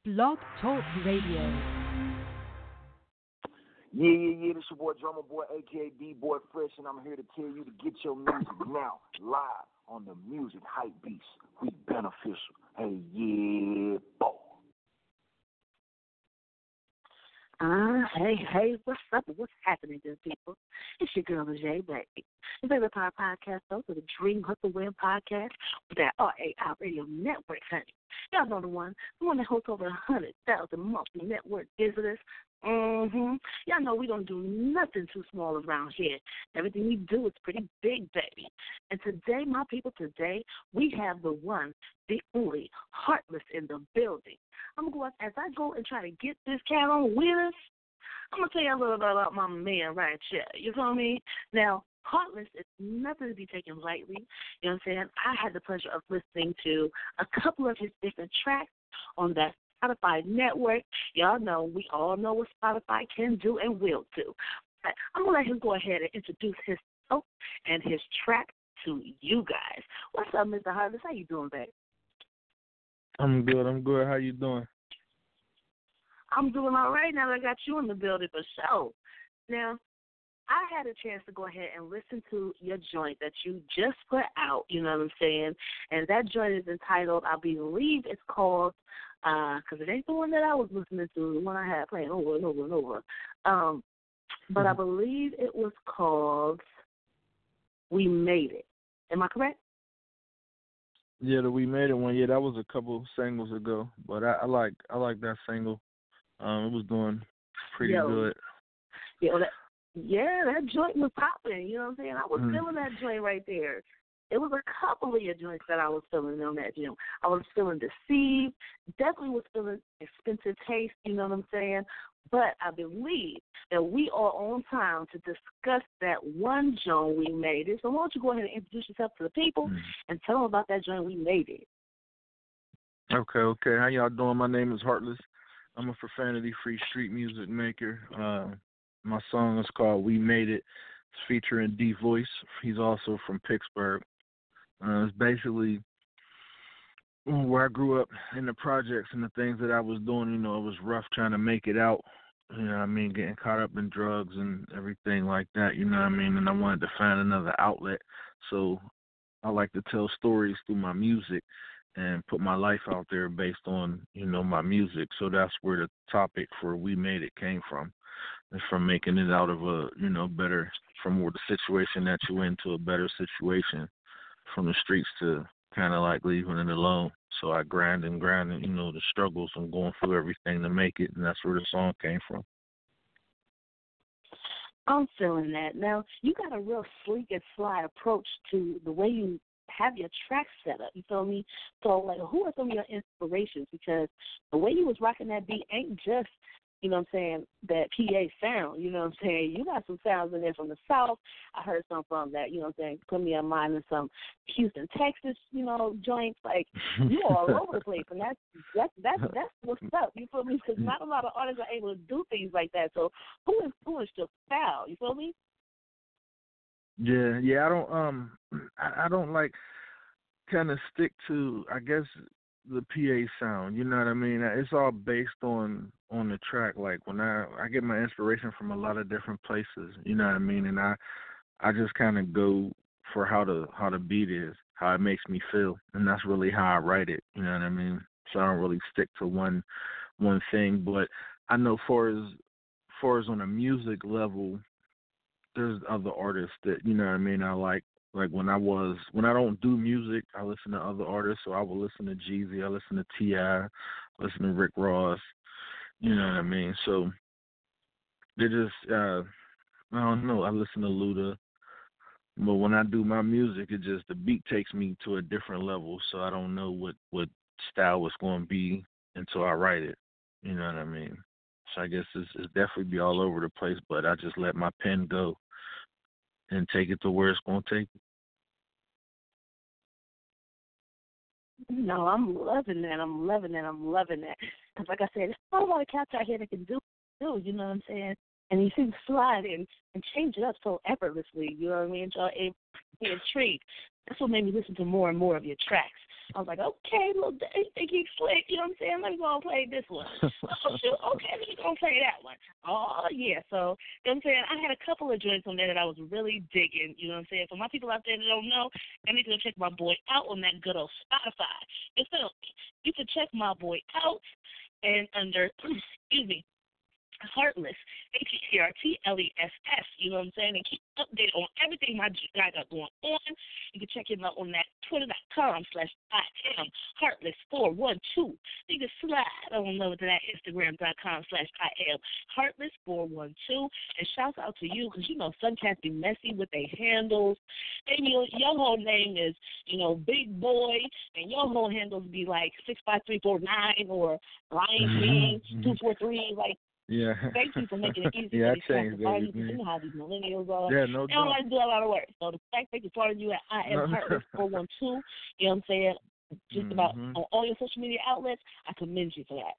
Blog Talk Radio. Yeah. This your boy, Drummer Boy, a.k.a. D-Boy Fresh, and I'm here to tell you to get your music now, live on the Music Hype Beast. We beneficial. Hey, yeah, boy. Hey, what's up? What's happening, good people? It's your girl, Jay, baby. Your favorite power podcast host of the Dream Hustle Web podcast with that RAI Radio Network, honey. Y'all know the one that hosts over 100,000 monthly network visitors. Y'all know we don't do nothing too small around here. Everything we do is pretty big, baby. And today, my people, we have the one, the only, Heartless in the building. I'm going to go out, as I go and try to get this cat on with us, I'm going to tell you a little bit about my man right here. You feel me? Now, Heartless is nothing to be taken lightly. You know what I'm saying? I had the pleasure of listening to a couple of his different tracks on that Spotify network. Y'all know, we all know what Spotify can do and will do. But I'm going to let him go ahead and introduce himself and his track to you guys. What's up, Mr. Heartless? How you doing, babe? I'm good. How you doing? I'm doing all right now that I got you in the building for sure. Now, I had a chance to go ahead and listen to your joint that you just put out, you know what I'm saying? And that joint is entitled, I believe it's called, because it ain't the one that I was listening to, the one I had playing over and over and over. But I believe it was called We Made It. Am I correct? Yeah, the We Made It one. Yeah, that was a couple singles ago, but I like that single. It was doing pretty good. That joint was popping. You know what I'm saying? I was feeling that joint right there. It was a couple of your joints that I was feeling on that joint. I was feeling Deceived. Definitely was feeling Expensive Taste. You know what I'm saying? But I believe that we are on time to discuss that one joint We Made It. So why don't you go ahead and introduce yourself to the people and tell them about that joint We Made It. Okay. How y'all doing? My name is Heartless. I'm a profanity-free street music maker. My song is called We Made It. It's featuring D Voice. He's also from Pittsburgh. It's basically where I grew up in the projects and the things that I was doing. You know, it was rough trying to make it out. You know what I mean? Getting caught up in drugs and everything like that. You know what I mean? And I wanted to find another outlet. So I like to tell stories through my music and put my life out there based on, you know, my music. So that's where the topic for We Made It came from. It's from making it out of a, you know, better, from where the situation that you're in to a better situation, from the streets to kind of like leaving it alone. So I grind and, you know, the struggles and going through everything to make it, and that's where the song came from. I'm feeling that. Now, you got a real sleek and sly approach to the way you have your track set up, you feel me? So, like, who are some of your inspirations? Because the way you was rocking that beat ain't just, you know what I'm saying, that PA sound, you know what I'm saying? You got some sounds in there from the South. I heard some from that, you know what I'm saying, put me in mind of some Houston, Texas, you know, joints. Like, you all over the place, and that's what's up, you feel me? Because not a lot of artists are able to do things like that. So who is your style, you feel me? Yeah, I don't like kind of stick to, I guess, the PA sound, you know what I mean? It's all based on the track. Like when I get my inspiration from a lot of different places, you know what I mean? And I just kind of go for how the beat is, how it makes me feel, and that's really how I write it, you know what I mean? So I don't really stick to one thing, but I know far as on a music level, there's other artists that, you know what I mean, I like when I don't do music, I listen to other artists. So I will listen to Jeezy, I listen to T.I., listen to Rick Ross, you know what I mean? So they just, I don't know, I listen to Luda. But when I do my music, the beat takes me to a different level. So I don't know what style it's going to be until I write it, you know what I mean? So I guess it's definitely be all over the place, but I just let my pen go and take it to where it's going to take it. No, I'm loving that. Because like I said, there's not a lot of cats out here that can do, you know what I'm saying? And you see slide and change it up so effortlessly, you know what I mean? So be intrigued. That's what made me listen to more and more of your tracks. I was like, okay, little Dave, think he's slick. You know what I'm saying? Let me go and play this one. Oh, shoot. Okay, let me go and play that one. Oh, yeah. So, you know what I'm saying? I had a couple of joints on there that I was really digging. You know what I'm saying? For my people out there that don't know, I need to go check my boy out on that good old Spotify. You can check my boy out and under, excuse me, Heartless, HEARTLESS, you know what I'm saying? And keep updated on everything my guy got going on. You can check him out on that twitter.com/IM Heartless412. You can slide on over to that Instagram.com/IM Heartless412. And shouts out to you because, you know, some cats be messy with their handles. And your whole name is, you know, Big Boy, and your whole handles be like 65349 or Lion King 243, like. Yeah. Thank you for making it easy yeah, for these cats to find you, because baby. you know how these millennials are. Yeah, no They don't doubt. like to do a lot of work. So the fact they can follow you at I am Heartless412, you know what I'm saying, just about on all your social media outlets, I commend you for that.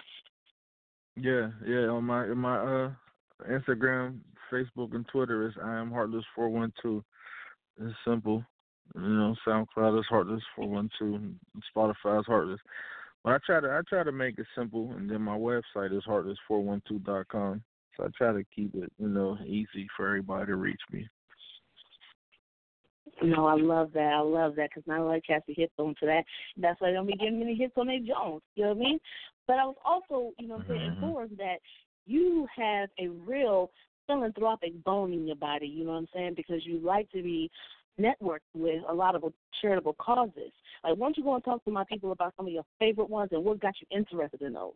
Yeah, on my Instagram, Facebook, and Twitter is I am Heartless412. It's simple. You know, SoundCloud is Heartless412, and Spotify is Heartless. But I try to make it simple, and then my website is heartless412.com. So I try to keep it, you know, easy for everybody to reach me. No, I love that, because not a lot of cats are hits onto that. That's why they don't be getting many hits on their Jones, you know what I mean? But I was also, you know what I'm saying, informed that you have a real philanthropic bone in your body, you know what I'm saying, because you like to be networked with a lot of charitable causes. Like, why don't you go and talk to my people about some of your favorite ones and what got you interested in those?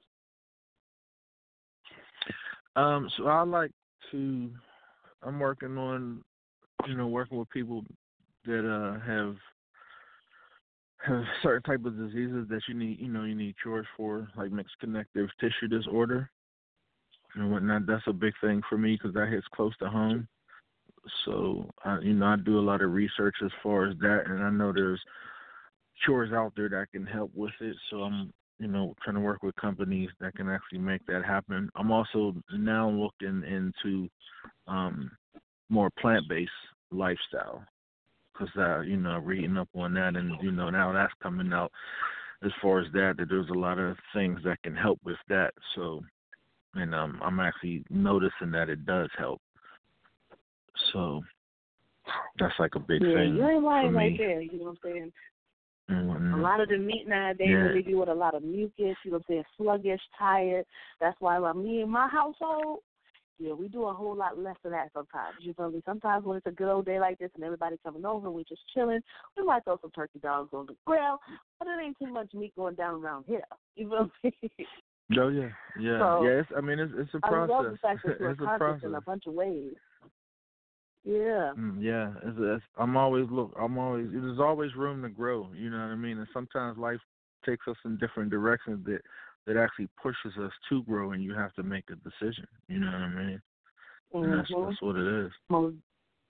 So I'm working on, you know, working with people that have certain type of diseases that you need cures for, like mixed connective tissue disorder and whatnot. That's a big thing for me because that hits close to home. So, I do a lot of research as far as that, and I know there's cures out there that can help with it. So I'm, trying to work with companies that can actually make that happen. I'm also now looking into more plant-based lifestyle because, reading up on that, and, now that's coming out as far as that there's a lot of things that can help with that. So, and I'm actually noticing that it does help. So that's like a big thing. Yeah, you ain't lying for me. right there, you know what I'm saying? Mm-hmm. A lot of the meat nowadays really be with a lot of mucus, you know what I'm saying, sluggish, tired. That's why me and my household, we do a whole lot less of that sometimes. You feel me? Sometimes when it's a good old day like this and everybody coming over and we just chilling, we might throw some turkey dogs on the grill, but it ain't too much meat going down around here. You feel me? Oh, yeah. So, it's a process. I love the fact that you're it's a conscious process in a bunch of ways. Yeah. Yeah, there's always room to grow, you know what I mean? And sometimes life takes us in different directions that actually pushes us to grow, and you have to make a decision, you know what I mean? And that's what it is. Most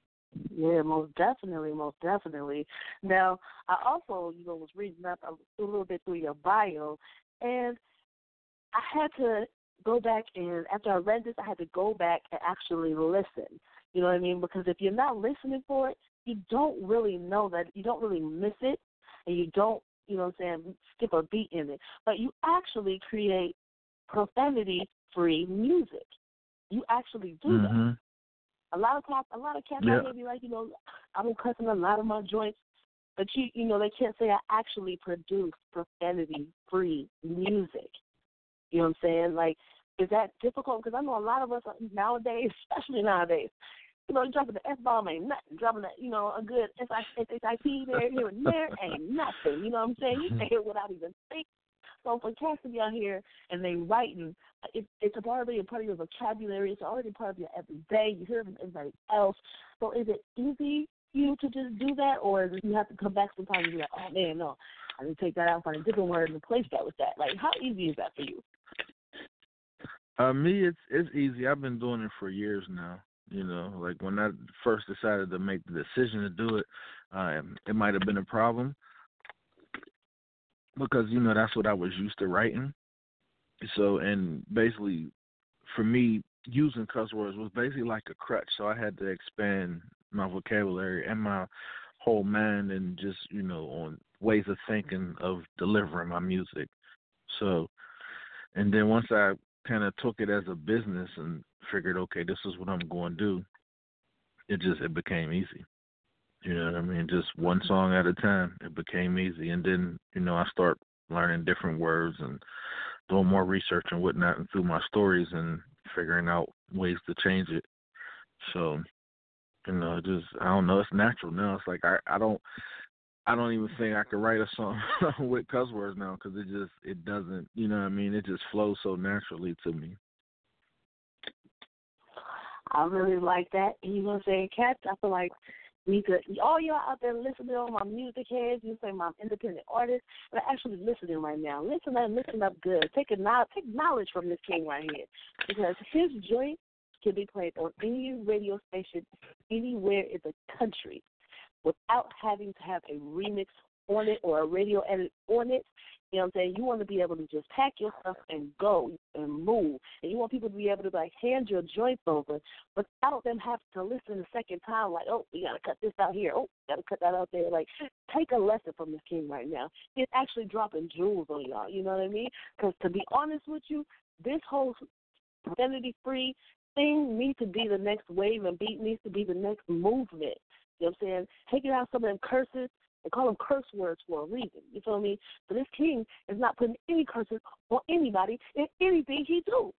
definitely. Now, I also, was reading up a little bit through your bio, and I had to go back, and after I read this, I had to go back and actually listen. You know what I mean? Because if you're not listening for it, you don't really know that, you don't really miss it, and you don't, skip a beat in it. But you actually create profanity-free music. You actually do that. A lot of cats out here be like, I don't cuss in a lot of my joints, but they can't say I actually produce profanity-free music. You know what I'm saying? Like, is that difficult? Because I know a lot of us nowadays, especially nowadays, dropping the F-bomb ain't nothing. Dropping a good SIP there, here and there ain't nothing. You know what I'm saying? You say it without even thinking. So for cats to be out here and they writing, it's already a part of your vocabulary. It's already part of your everyday. You hear it from everybody else. So is it easy for you to just do that, or do you have to come back sometimes and be like, oh, man, no, I need to take that out, find a different word and replace that with that? Like, how easy is that for you? Me, it's easy. I've been doing it for years now. Like when I first decided to make the decision to do it, it might have been a problem because, that's what I was used to writing. So, and basically for me, using cuss words was basically like a crutch. So I had to expand my vocabulary and my whole mind and just, on ways of thinking of delivering my music. So, and then once I kind of took it as a business and figured, okay, this is what I'm going to do, it became easy. You know what I mean? Just one song at a time, it became easy. And then, I start learning different words and doing more research and whatnot and through my stories and figuring out ways to change it. So, I don't know, it's natural now. It's like I don't even think I could write a song with cuss words now because it doesn't, you know what I mean? It just flows so naturally to me. I really like that. And you know what I'm saying, Cats, I feel like we could, all y'all out there listening on my music heads, you say my independent artists, but actually listening right now. Listen up good. Take knowledge from this king right here. Because his joint can be played on any radio station anywhere in the country without having to have a remix on it or a radio edit on it. You know what I'm saying? You want to be able to just pack your stuff and go and move. And you want people to be able to, hand your joints over without them having to listen a second time, like, oh, we got to cut this out here. Oh, we got to cut that out there. Like, take a lesson from this king right now. He's actually dropping jewels on y'all. You know what I mean? Because to be honest with you, this whole identity-free thing needs to be the next wave and beat needs to be the next movement. You know what I'm saying? Taking out some of them curses and call them curse words for a reason. You feel me? So this king is not putting any curses on anybody in anything he do.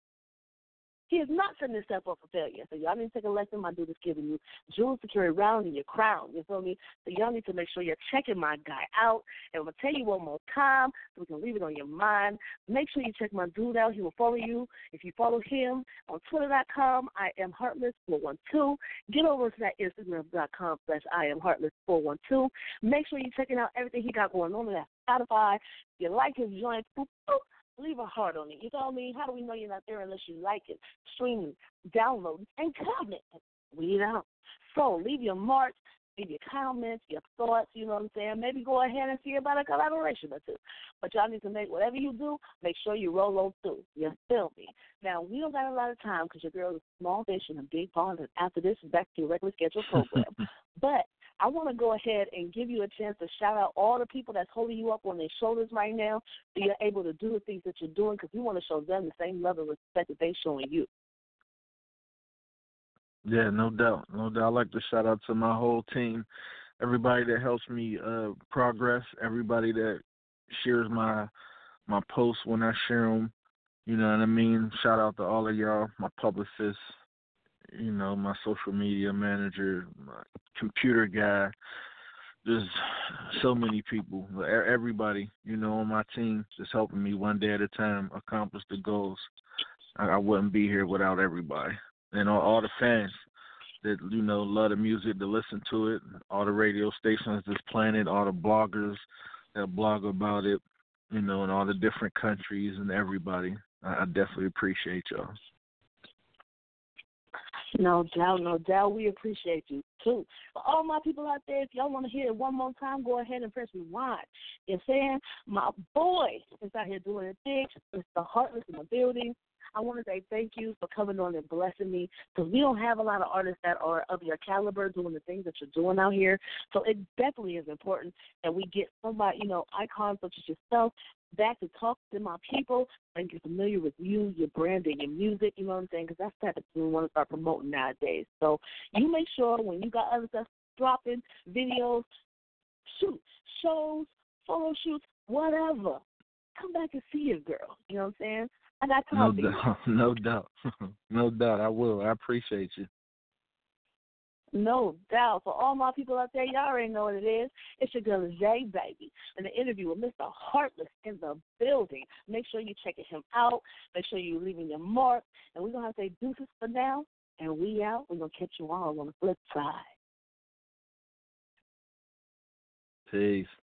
He is not setting himself up for failure. So y'all need to take a lesson. My dude is giving you jewels to carry around in your crown. You feel me? So y'all need to make sure you're checking my guy out. And I'm going to tell you one more time so we can leave it on your mind. Make sure you check my dude out. He will follow you. If you follow him on Twitter.com, I am Heartless412. Get over to that Instagram.com/I am Heartless412. Make sure you're checking out everything he got going on that Spotify. If you like his joint, boop, boop, leave a heart on it. You know what I mean? How do we know you're not there unless you like it? Stream, download, and comment. Read out. So leave your marks, leave your comments, your thoughts, you know what I'm saying? Maybe go ahead and see about a collaboration or two. But y'all need to make whatever you do, make sure you roll on through. You feel me? Now, we don't got a lot of time because your girl is a small fish in a big pond, and after this is back to your regular scheduled program. But I want to go ahead and give you a chance to shout out all the people that's holding you up on their shoulders right now so you're able to do the things that you're doing because we want to show them the same level of respect that they're showing you. Yeah, no doubt. No doubt. I'd like to shout out to my whole team, everybody that helps me progress, everybody that shares my posts when I share them. You know what I mean? Shout out to all of y'all, my publicists, my social media manager, my computer guy. There's so many people, everybody, on my team just helping me one day at a time accomplish the goals. I wouldn't be here without everybody. And all the fans that, love the music, to listen to it, all the radio stations that's playing it, all the bloggers that blog about it, and all the different countries and everybody. I definitely appreciate y'all. No doubt. We appreciate you, too. For all my people out there, if y'all want to hear it one more time, go ahead and press rewind. You know what I'm saying? My boy is out here doing it big. It's the Heartless in the building. I want to say thank you for coming on and blessing me because we don't have a lot of artists that are of your caliber doing the things that you're doing out here. So it definitely is important that we get somebody, icons such as yourself back to talk to my people and get familiar with you, your brand, and your music, you know what I'm saying? Because that's the type of thing we want to start promoting nowadays. So you make sure when you got other stuff dropping, videos, shows, photo shoots, whatever, come back and see your girl, you know what I'm saying? I got time for you. No doubt. No doubt. I will. I appreciate you. No doubt. For all my people out there, y'all already know what it is. It's your girl, Zay, baby. And the interview with Mr. Heartless in the building. Make sure you're checking him out. Make sure you're leaving your mark. And we're going to have to say deuces for now. And we out. We're going to catch you all on the flip side. Peace.